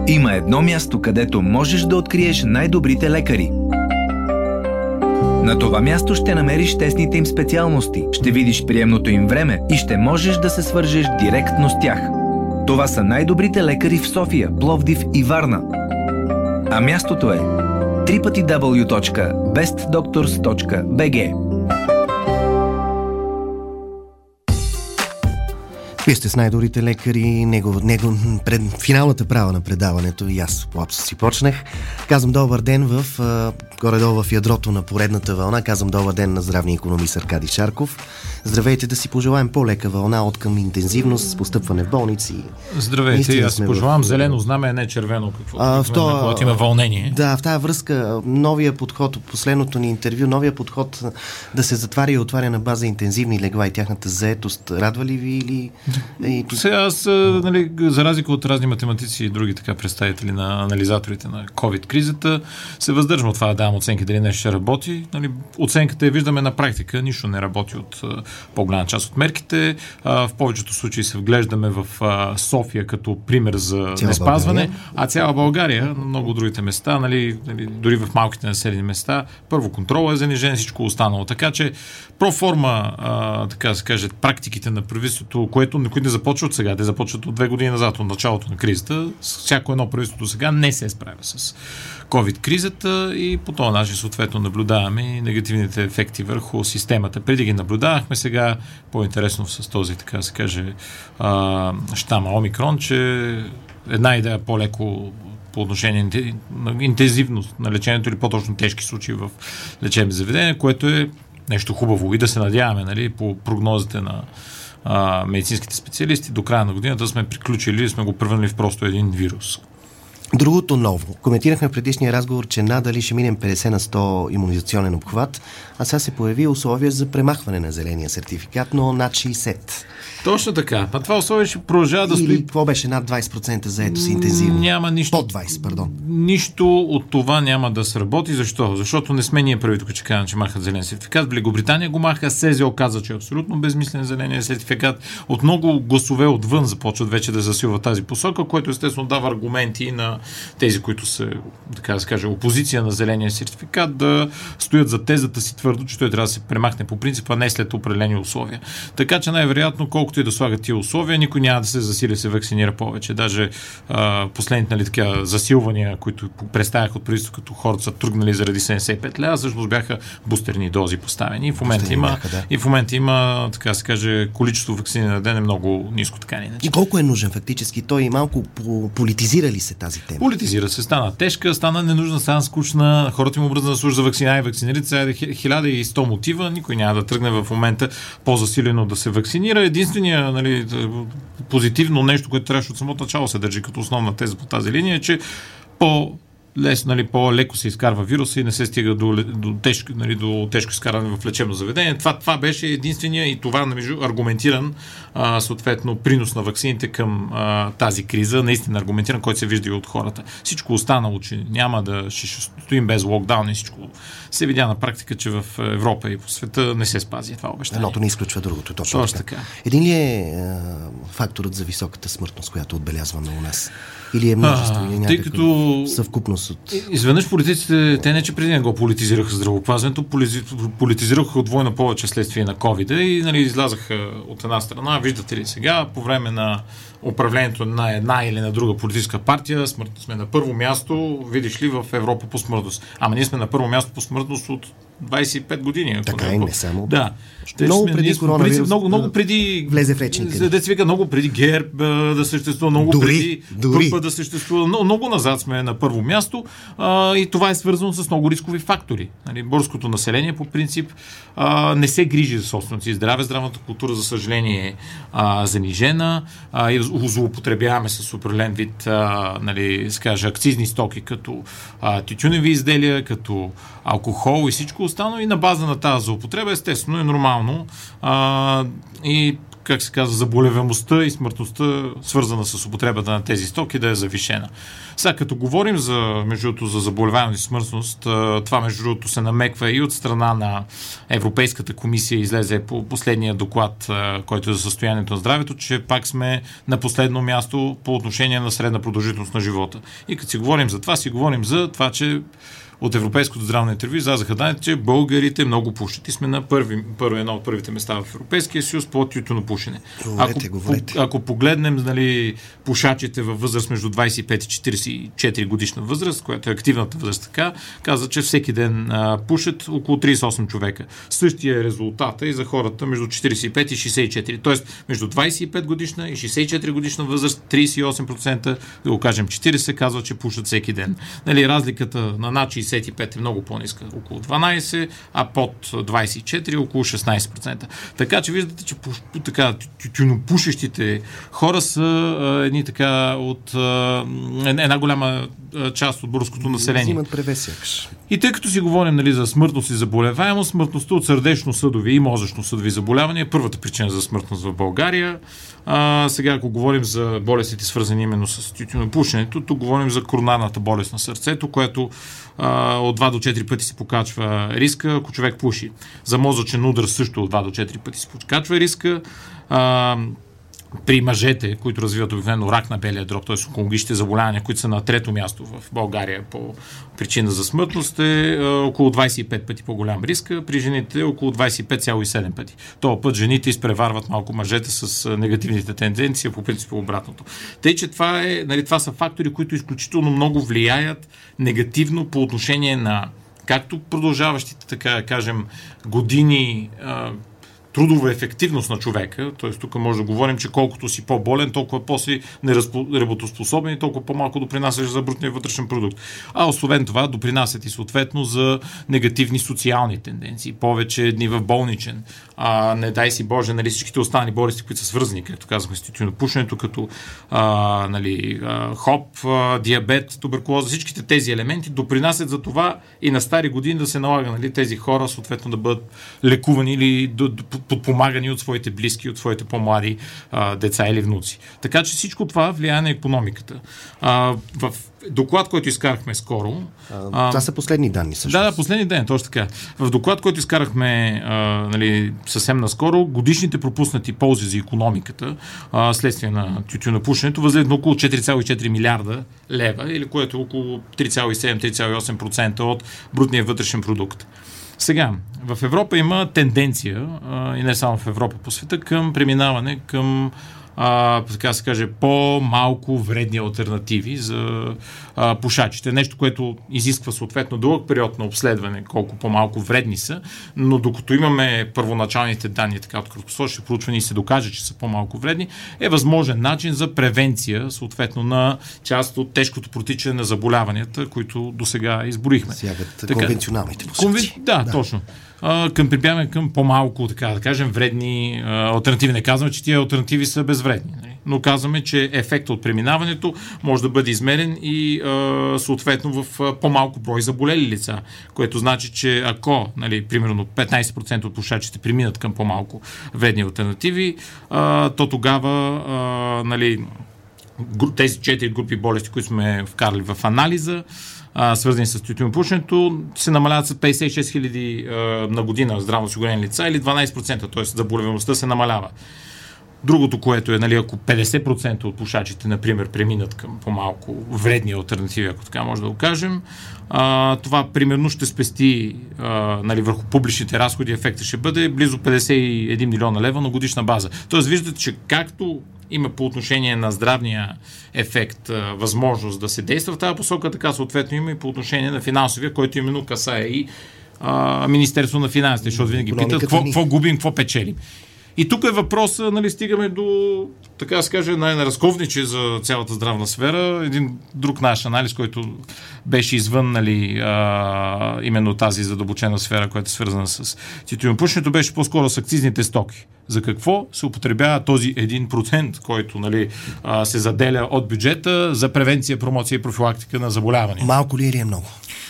Има едно място, където можеш да откриеш най-добрите лекари. На това място ще намериш тесните им специалности, ще видиш приемното им време и ще можеш да се свържеш директно с тях. Това са най-добрите лекари в София, Пловдив и Варна. А мястото е www.bestdoctors.bg. Вие сте с най-добрите лекари, пред финалната права на предаването и аз по лапсус си почнах. Казвам добър ден горе-долу в ядрото на поредната вълна. Казвам добър ден на здравния икономист Аркадий Шарков. Здравейте, да си пожелаем по-лека вълна от към интензивност, постъпване в болници. Здравейте, аз пожелавам зелено знаме, не червено, когато има вълнение. Да, в тази връзка новия подход от последното ни интервю, новия подход да се затваря и отваря на база интензивни легла и тяхната заетост, радва ли ви или... Сега аз, за разлика от разни математици и други така представители на анализаторите на COVID-кризата, се въздържам от това да давам оценки дали нещо ще работи. Оценката я виждаме на практика, нищо не работи от по-голяма част от мерките. В повечето случаи се вглеждаме в София като пример за неспазване, а цяла България, на много от другите места, дори в малките населени места, първо контрола е занижен, всичко останало. Така че проформа, така се каже, практиките на правителството, които не започват сега, те започват от 2 години назад, от началото на кризата. Всяко едно правителство сега не се справя с COVID-кризата и по този начин съответно наблюдаваме и негативните ефекти върху системата. Преди ги наблюдавахме, сега по-интересно с този, така се каже, щама Омикрон, че една идея по-леко по отношение на интензивност на лечението или по-точно тежки случаи в лечебни заведения, което е нещо хубаво и да се надяваме, по прогнозите на медицинските специалисти до края на годината сме приключили и сме го превърнали в просто един вирус. Другото ново. Коментирахме в предишния разговор, че надали ще минем 50 на 100 имунизационен обхват, а сега се появи условие за премахване на зеления сертификат, но над 60. Точно така. А това условие ще продължава да стои... Или какво беше над 20% заетост интензивно? Няма нищо. Под 20, пардон. Нищо от това няма да сработи. Защо? Защото не сме ние първи тук, че казвам, че махат зелен сертификат. В Великобритания го маха, СЗО каза, че е абсолютно безмислен зеления сертификат. От много гласове отвън започват вече да засилва тази посока, което естествено дава аргументи на тези, които са, така да се каже, опозиция на зеления сертификат, да стоят за тезата си твърдо, че той трябва да се премахне по принцип, а не след определени условия. Така че най-вероятно, колкото и да слагат тия условия, никой няма да се засили, се вакцинира повече. Даже последните засилвания, които представяха от правителството, като хората са тръгнали заради 75 лева, всъщност бяха бустерни дози поставени. И в момента има, така се каже, количество вакцини на ден е много ниско, така не. И колко е нужен фактически? Той малко политизира ли се тази тема? Политизира се, стана тежка, стана ненужна, стана скучна, хората им обръзна да служат за вакцина и вакцинират. Сега 1100 мотива, никой няма да тръгне в момента по-засилено да се вакцинира. Единствения, позитивно нещо, което трябваше от самото начало се държи като основна теза по тази линия, е, че по-леко се изкарва вируса и не се стига до тежко изкарване в лечебно заведение. Това беше единствения и това аргументиран съответно принос на ваксините към тази криза, наистина аргументиран, който се вижда и от хората. Всичко останало, че няма ще стоим без локдаун и всичко се видя на практика, че в Европа и по света не се спази това обещание. Едното не изключва другото. Точно така. Един ли е факторът за високата смъртност, която отбелязваме у нас? Или е множество, или някаква съвкупност от... Изведнъж политиците, те не че преди не го политизираха здравеопазването, политизираха отвойно повече следствие на COVID и излязаха от една страна. Виждате ли сега, по време на управлението на една или на друга политическа партия, сме на първо място, видиш ли, в Европа по смъртност. Ама ние сме на първо място по смъртност от 25 години. Така и не само. Да. Много преди коронавирус. Много преди влезе в речника. Много преди ГЕРБ да съществува, много преди група да съществува. Много назад сме на първо място и това е свързано с много рискови фактори. Българското население по принцип не се грижи за собственото си здраве. Здравната култура, за съжаление, е занижена и злоупотребяваме с определен вид акцизни стоки, като тютюневи изделия, като алкохол и всичко останало, и на база на тази злоупотреба естествено е нормално и как се казва, заболеваемостта и смъртността, свързана с употребата на тези стоки, да е завишена. Сега, като говорим между другото, за заболеваемост и смъртност, това между другото се намеква и от страна на Европейската комисия, излезе по последния доклад, който е за състоянието на здравето, че пак сме на последно място по отношение на средна продължителност на живота. И като си говорим за това, че от Европейското здравно интервю излязаха данните, че българите много пушат и сме на едно от първите места в Европейския съюз по тютюнопушене. Ако погледнем, нали, пушачите във възраст между 25 и 44 годишна възраст, която е активната възраст, така, каза, че всеки ден пушат около 38 човека. Същия е резултата и за хората между 45 и 64. Тоест, между 25 годишна и 64 годишна възраст 38%, да го кажем 40%, казва, че пушат всеки ден. Нали, разликата на над 65 е много по-ниска, около 12, а под 24 около 16%. Така че виждате, че тютюнопушещите хора са едни така от една голяма част от българското население. Взимат превес. И тъй като си говорим, нали, за смъртност и заболеваемост, смъртността от сърдечно-съдови и мозъчно-съдови заболявания е първата причина за смъртност в България. Сега, ако говорим за болестите, свързани именно с тютюнопушенето, тук говорим за коронарната болест на сърцето, което от 2 до 4 пъти се покачва риска, ако човек пуши. За мозъчен удар също от 2 до 4 пъти се покачва риска. При мъжете, които развиват обикновено рак на белия дроб, т.е. онкологичните заболявания, които са на трето място в България по причина за смъртност, е около 25 пъти по-голям риск, при жените около 25,7 пъти. Това път жените изпреварват малко мъжете с негативните тенденции, по принцип обратното. Тъй, че това са фактори, които изключително много влияят негативно по отношение на както продължаващите, така да кажем, години трудова ефективност на човека, т.е. тук може да говорим, че колкото си по-болен, толкова по-си неработоспособен и толкова по-малко допринасяш за брутния вътрешен продукт. А освен това, допринасят и съответно за негативни социални тенденции. Повече дни в болничен. Не дай си Боже, нали, всичките останали болести, които са свързани, както казахме, с тютюнопушенето, като ХОП, диабет, туберкулоза, всичките тези елементи допринасят за това и на стари години да се налага, нали, тези хора съответно да бъдат лекувани или подпомагани от своите близки, от своите по-млади деца или внуци. Така че всичко това влияе на икономиката. В доклад, който изкарахме скоро... Това са последни данни също. Да, последни данни, точно така. В доклад, който изкарахме съвсем наскоро, годишните пропуснати ползи за икономиката следствие на тютюнопушенето възлизат на около 4,4 милиарда лева, или което е около 3,7-3,8% от брутния вътрешен продукт. Сега, в Европа има тенденция, и не само в Европа, по света, към преминаване към така се каже, по-малко вредни алтернативи за пушачите. Нещо, което изисква съответно дълъг период на обследване, колко по-малко вредни са, но докато имаме първоначалните данни така от краткосрочни проучвания и се докаже, че са по-малко вредни, е възможен начин за превенция съответно на част от тежкото протичане на заболяванията, които досега изборихме. Сягат конвенционалните посоки. Да, точно. Прибягваме към по-малко, така да кажем, вредни алтернативи. Не казваме, че тия алтернативи са безвредни, но казваме, че ефектът от преминаването може да бъде измерен и съответно в по-малко брой заболели лица, което значи, че ако, нали, примерно 15% от пушачите преминат към по-малко вредни алтернативи, то тогава нали, тези 4 групи болести, които сме вкарали в анализа, свързани с тютюнопушенето, се намаляват с 56 хиляди на година здравноосигурени лица или 12%, т.е. заболеваемостта се намалява. Другото, което е, нали, ако 50% от пушачите, например, преминат към по-малко вредни алтернативи, ако така може да го кажем, това примерно ще спести нали, върху публичните разходи, ефектът ще бъде близо 51 милиона лева на годишна база. Тоест виждате, че както има по отношение на здравния ефект възможност да се действа в тази посока, така съответно има и по отношение на финансовия, който именно касае и Министерство на финансите, защото винаги питат какво губим, какво печелим. И тук е въпросът, нали, стигаме до, така да се каже, най-разковниче за цялата здравна сфера. Един друг наш анализ, който беше извън, нали, именно тази задълбочена сфера, която е свързана с тютюнопушенето, беше по-скоро с акцизните стоки. За какво се употребява този 1%, който, нали, се заделя от бюджета за превенция, промоция и профилактика на заболявания? Малко ли или е много?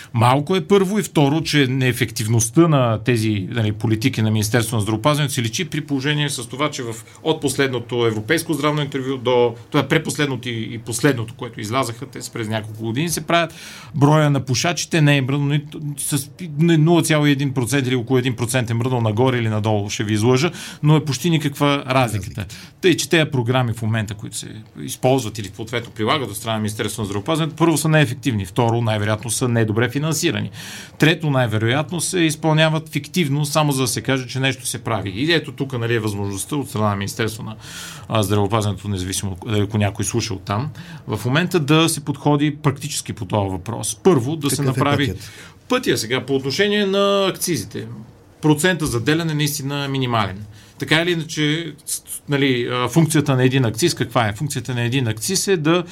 малко е първо, и второ, че неефективността на тези политики на Министерството на здравеопазването се личи при положение с това, че от последното европейско здравно интервю до това предпоследното и последното, което излязаха, те през няколко години се правят, броя на пушачите не е мръднал с 0,1% или около 1% е мръднал нагоре или надолу, ще ви излъжа, но е почти никаква разликата. Тъй, че тези програми в момента, които се използват или съответно прилагат от страна на Министерството на здравеопазването, първо са неефективни, второ, най-вероятно са недобре финансирани. Трето, най-вероятно се изпълняват фиктивно, само за да се каже, че нещо се прави. И ето тук е възможността от страна на Министерството на здравеопазването, независимо ако някой слуша от там, в момента да се подходи практически по този въпрос. Първо, да се направи пътя сега по отношение на акцизите. Процента за деляне наистина е минимален. Така или иначе, функцията на един акциз, каква е? Функцията на един акциз е да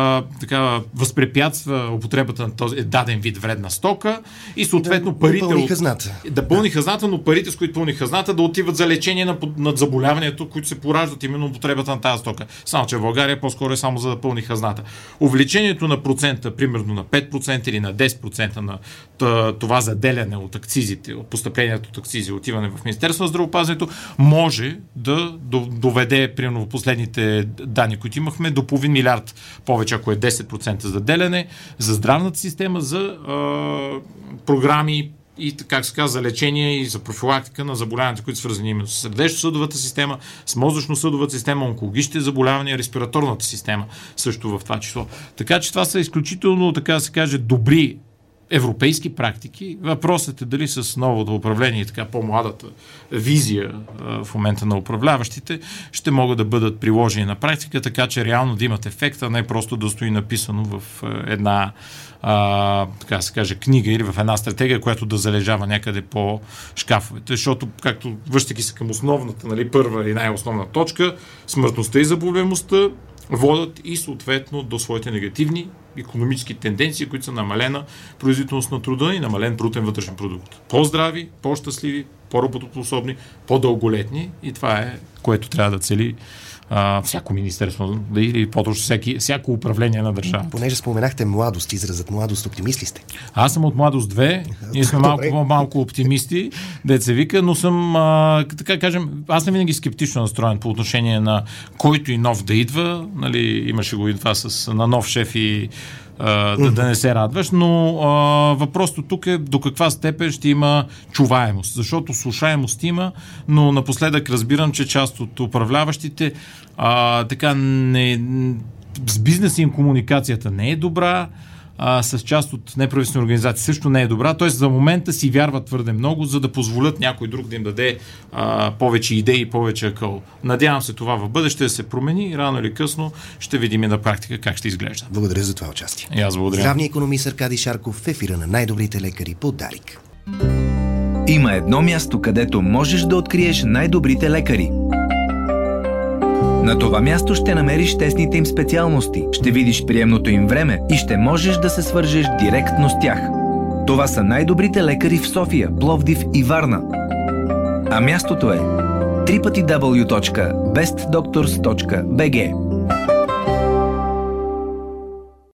възпрепятства употребата на този даден вид вредна стока и съответно парите... Да пълни хазната. Да пълни хазната, но парите, с които пълни хазната, да отиват за лечение на заболяването, които се пораждат именно употребата на тази стока. Само, че в България по-скоро е само за да пълни хазната. Увеличението на процента, примерно на 5% или на 10% на това заделяне от акцизите, от постъплението от акцизи, отиване в Министерството на здравеопазването, може да доведе, примерно в последните данни, които имахме, до половин милиард повече, ако е 10% заделяне за здравната система, за програми и, как се казва, за лечение и за профилактика на заболяванията, които са свързани именно с сърдечно-съдовата система, с мозъчно-съдовата система, онкологичните заболявания, респираторната система също в това число. Така че това са изключително, така да се каже, добри европейски практики. Въпросът е дали с новото управление и така по-младата визия в момента на управляващите ще могат да бъдат приложени на практика, така че реално да имат ефект, а не просто да стои написано в една така се каже, книга или в една стратегия, която да залежава някъде по шкафовете. Защото, както връщайки се към основната, първа или най-основна точка, смъртността и заболеваемостта водят и съответно до своите негативни икономически тенденции, които са намалена производителност на труда и намален брутен вътрешен продукт. По-здрави, по-щастливи, по-работоспособни, по-дълголетни, и това е, което трябва да цели всяко министерство или по-точно всяко управление на държавата. Понеже споменахте младост, изразът младост, оптимист ли сте? Аз съм от Младост 2, ние сме малко оптимисти, деца вика, но съм, така кажем, аз съм винаги скептично настроен по отношение на който и нов да идва, имаше го и това на нов шеф и да не се радваш, но въпросът тук е до каква степен ще има чуваемост, защото слушаемост има, но напоследък разбирам, че част от управляващите с бизнеса им комуникацията не е добра, с част от неправителствени организации също не е добра, т.е. за момента си вярват твърде много, за да позволят някой друг да им даде повече идеи и повече акъл. Надявам се това в бъдеще да се промени и рано или късно ще видим и на практика как ще изглежда. Благодаря за това участие. И аз благодаря. Здравният икономист Аркадий Шарков в ефира на най-добрите лекари по Дарик. Има едно място, където можеш да откриеш най-добрите лекари. На това място ще намериш тесните им специалности, ще видиш приемното им време и ще можеш да се свържеш директно с тях. Това са най-добрите лекари в София, Пловдив и Варна. А мястото е www.bestdoctors.bg.